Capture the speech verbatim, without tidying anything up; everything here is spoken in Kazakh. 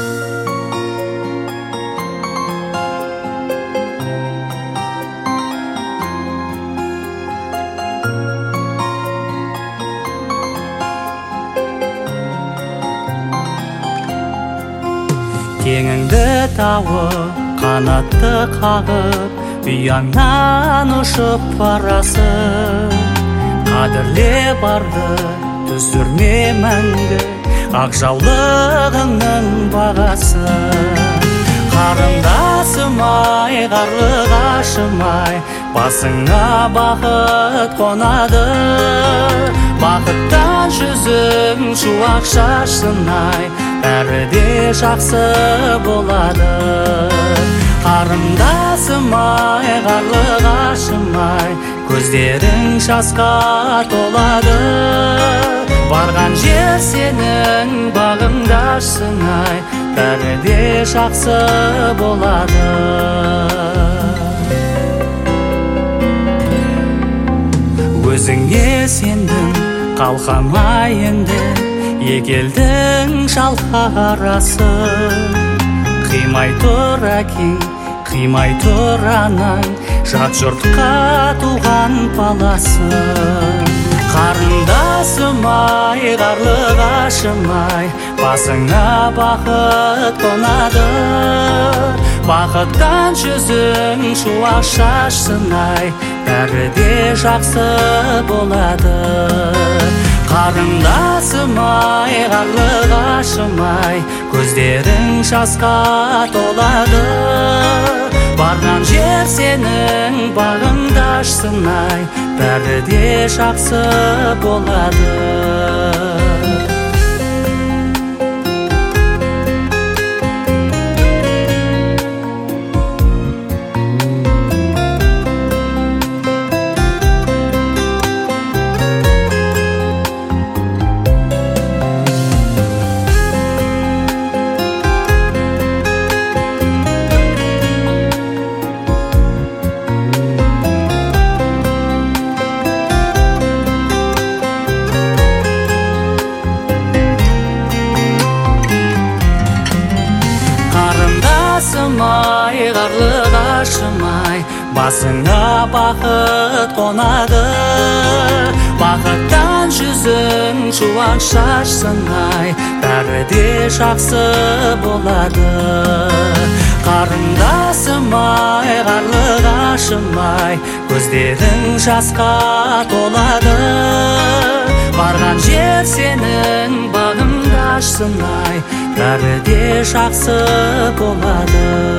Теңіңді тауып, қанатты қағып, ұяңнан ұшып барасың. Қадірле барды, түсірме мәңгі, ақ жаулығыңның бағасы. Қарындасым-ай, қарлығашым-ай, басыңа бақыт қонады. Бақыттан жүзің шуақ шашсын-ай, бәрі де жақсы болады. Қарындасым-ай, қарлығашым-ай, көздерің жасқа толады. Барған жер сенің бағыңдашсың-ай, бәрі де жақсы болады. Өзіңе сендің, қалқамай енді, екелдің шалқарасы. Қимай тұр әкең, қимай тұр анаң, жат жұртқа туған баласы. Қарындасым-ай, қарлығашым-ай, басыңа бақыт қонады. Бақыттан жүзің шуақ шашсын-ай, бәрі де жақсы болады. Қарындасым-ай, қарлығашым-ай, көздерің жасқа толады. Барған жер сенің бағыңды ашсын-ай, бәрі де жақсы болады. Қарындасым-ай, қарлығашым-ай, басыңа бақыт қонады. Бақыттан жүзің шуақ шашсын-ай, бәрі де жақсы болады. Қарындасым-ай, қарлығашым-ай, көздерің жасқа толады. Барған жер сенің бағыңды ашсын-ай, бәрі де жақсы болады.